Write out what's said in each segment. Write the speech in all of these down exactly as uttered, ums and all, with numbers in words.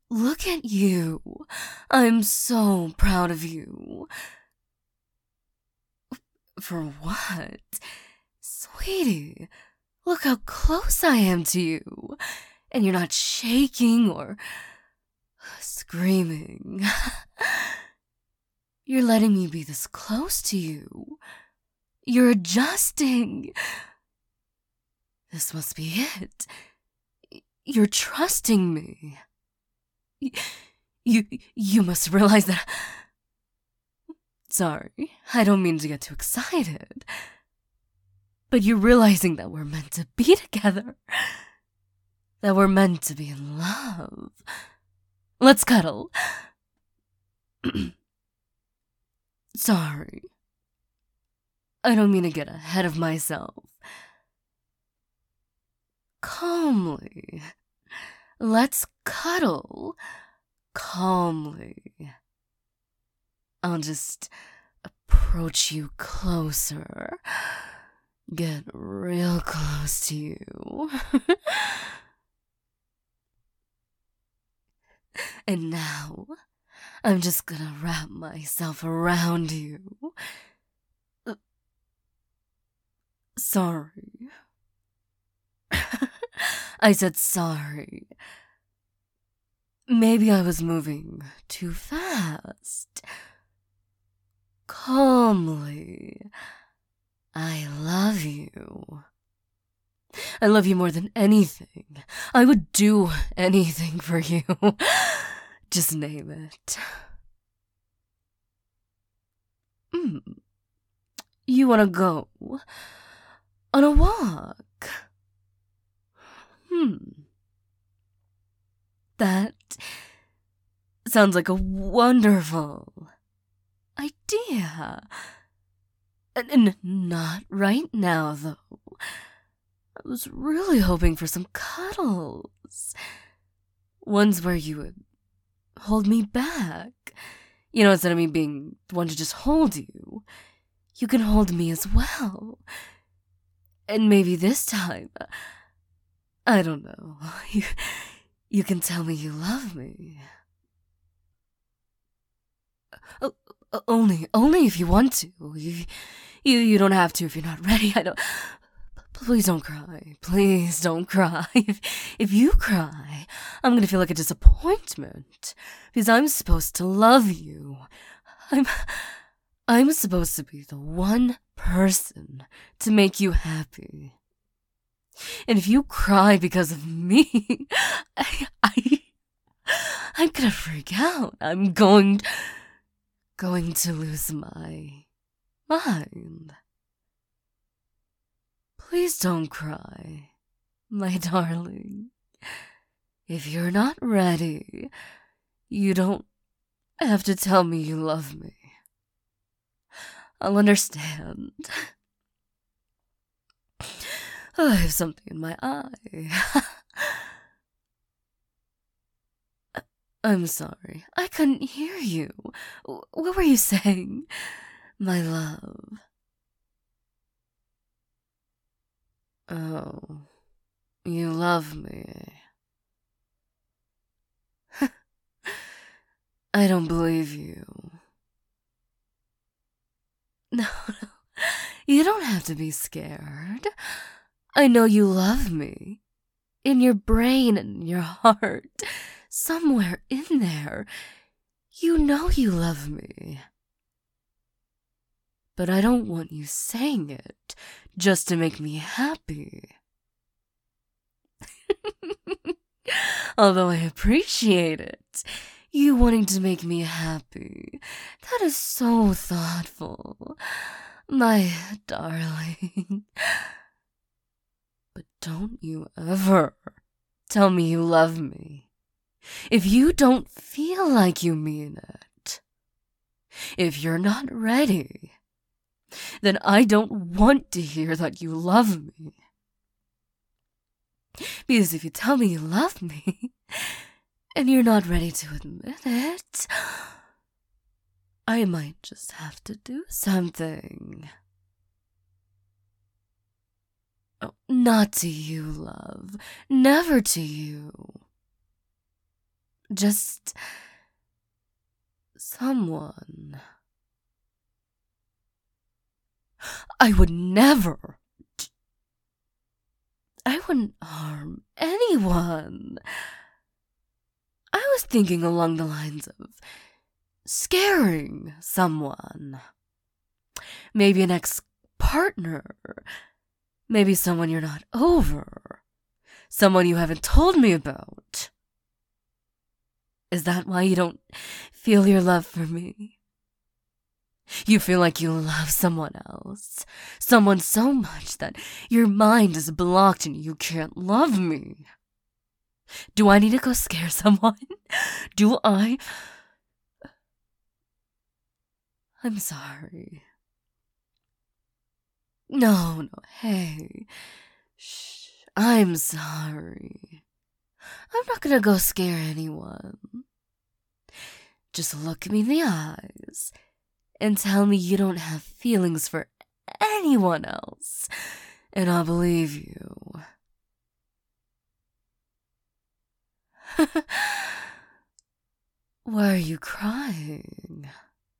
Look at you. I'm so proud of you. For what? Sweetie, look how close I am to you. And you're not shaking or screaming. You're letting me be this close to you. You're adjusting. This must be it. You're trusting me. You, you must realize that... Sorry, I don't mean to get too excited. But you're realizing that we're meant to be together. That we're meant to be in love. Let's cuddle. Sorry. I don't mean to get ahead of myself. Calmly. Let's cuddle. Calmly. I'll just approach you closer. Get real close to you. And now, I'm just gonna wrap myself around you. Uh, sorry. I said sorry. Maybe I was moving too fast. Calmly. I love you. I love you more than anything. I would do anything for you. Just name it. Mm. You wanna go on a walk? Hmm. That sounds like a wonderful idea. And not right now, though. I was really hoping for some cuddles. Ones where you would hold me back. You know, instead of me being the one to just hold you, you can hold me as well. And maybe this time, I don't know, you, you can tell me you love me. Uh, only, only if you want to. You, you, you don't have to if you're not ready. I don't... Please don't cry. Please don't cry. If, if you cry, I'm gonna feel like a disappointment. Because I'm supposed to love you. I'm... I'm supposed to be the one person to make you happy. And if you cry because of me, I... I I'm gonna freak out. I'm going... going to lose my mind. Please don't cry, my darling. If you're not ready, you don't have to tell me you love me. I'll understand. Oh, I have something in my eye. I'm sorry. I couldn't hear you. What were you saying, my love? Oh, you love me. I don't believe you. No, no, you don't have to be scared. I know you love me. In your brain and your heart, somewhere in there, you know you love me. But I don't want you saying it just to make me happy. Although I appreciate it, you wanting to make me happy. That is so thoughtful, my darling. But don't you ever tell me you love me if you don't feel like you mean it. If you're not ready, then I don't want to hear that you love me. Because if you tell me you love me, and you're not ready to admit it, I might just have to do something. Oh, not to you, love. Never to you. Just someone. I would never. I wouldn't harm anyone. I was thinking along the lines of scaring someone. Maybe an ex-partner. Maybe someone you're not over. Someone you haven't told me about. Is that why you don't feel your love for me? You feel like you love someone else. Someone so much that your mind is blocked and you can't love me. Do I need to go scare someone? Do I? I'm sorry. No, no, hey. Shh, I'm sorry. I'm not gonna go scare anyone. Just look me in the eyes and tell me you don't have feelings for anyone else, and I'll believe you. Why are you crying?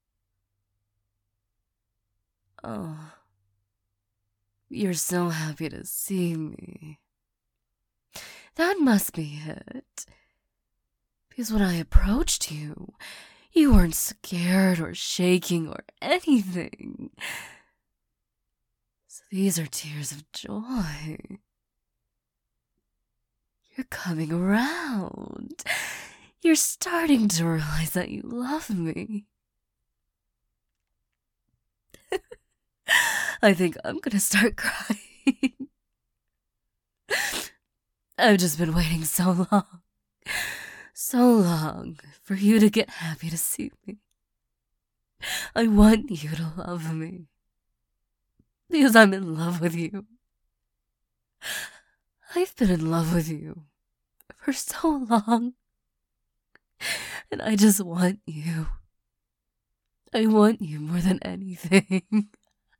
Oh, you're so happy to see me. That must be it. Because when I approached you, you weren't scared or shaking or anything. So these are tears of joy. You're coming around. You're starting to realize that you love me. I think I'm gonna start crying. I've just been waiting so long. So long for you to get happy to see me. I want you to love me. Because I'm in love with you. I've been in love with you for so long. And I just want you. I want you more than anything.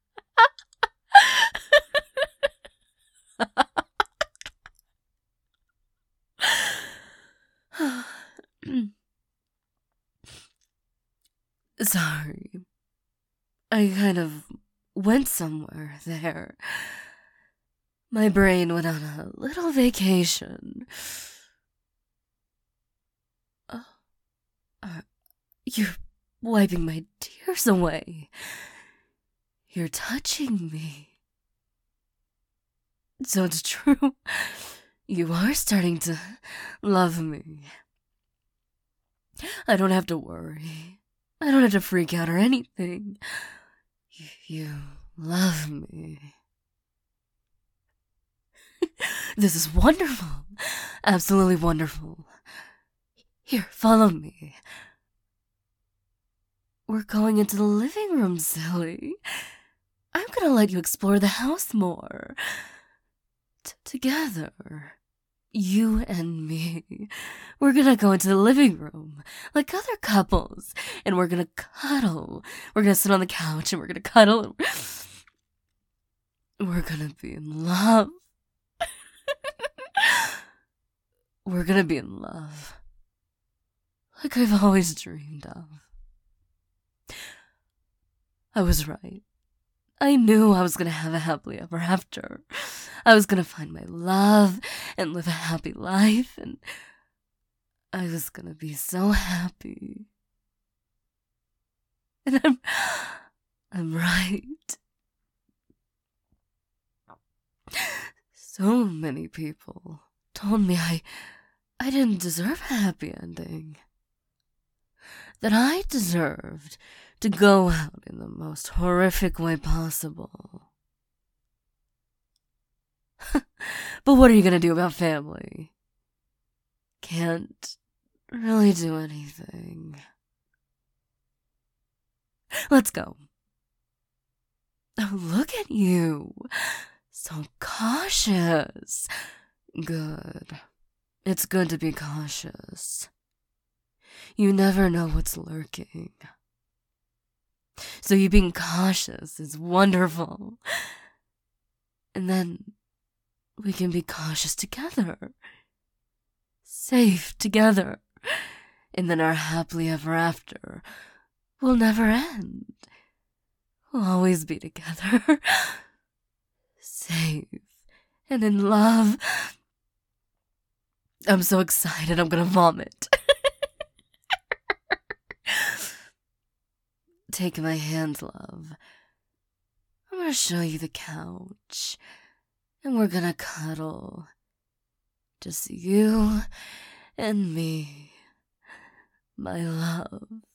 Sorry. I kind of went somewhere there. My brain went on a little vacation. Uh, uh, you're wiping my tears away. You're touching me. So it's true. You are starting to love me. I don't have to worry. I don't have to freak out or anything. You, you love me. This is wonderful. Absolutely wonderful. Here, follow me. We're going into the living room, silly. I'm gonna let you explore the house more. T- together. You and me. We're gonna go into the living room like other couples, and we're gonna cuddle. We're gonna sit on the couch and we're gonna cuddle. And we're gonna be in love. We're gonna be in love. Like I've always dreamed of. I was right. I knew I was gonna have a happily ever after. I was gonna find my love and live a happy life, and I was gonna be so happy. And I'm, I'm right. So many people told me I, I didn't deserve a happy ending. That I deserved to go out in the most horrific way possible. But what are you gonna do about family? Can't really do anything. Let's go. Oh, look at you. So cautious. Good. It's good to be cautious. You never know what's lurking. So you being cautious is wonderful. And then we can be cautious together. Safe together. and then our happily ever after will never end. We'll always be together, safe and in love. I'm so excited I'm gonna vomit. Take my hand, love. I'm gonna show you the couch, and we're gonna cuddle. Just you and me, my love.